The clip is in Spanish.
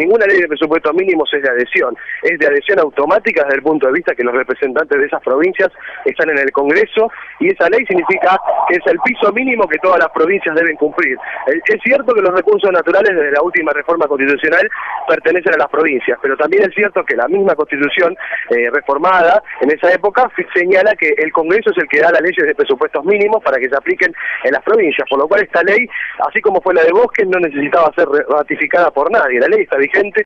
ninguna ley de presupuestos mínimos es de adhesión automática desde el punto de vista que los representantes de esas provincias están en el Congreso, y esa ley significa que es el piso mínimo que todas las provincias deben cumplir. Es cierto que los recursos naturales desde la última reforma constitucional pertenecen a las provincias, pero también es cierto que la misma Constitución reformada en esa época señala que el Congreso es el que da las leyes de presupuestos mínimos para que se apliquen en las provincias, por lo cual esta ley, así como fue la de Bosques, no necesitaba ser ratificada por nadie. La ley está vigente,